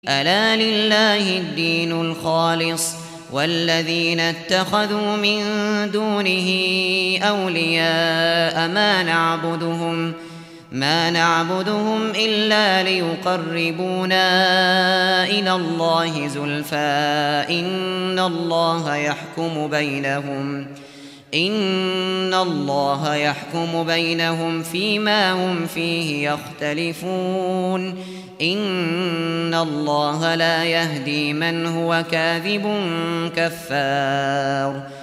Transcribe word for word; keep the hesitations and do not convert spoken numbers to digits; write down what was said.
ألا لله الدين الخالص والذين اتخذوا من دونه أولياء ما نعبدهم ما نعبدهم إلا ليقربونا إلى الله زلفى إن الله يحكم بينهم إن الله يحكم بينهم فيما هم فيه يختلفون إن الله لا يهدي من هو كاذب كفار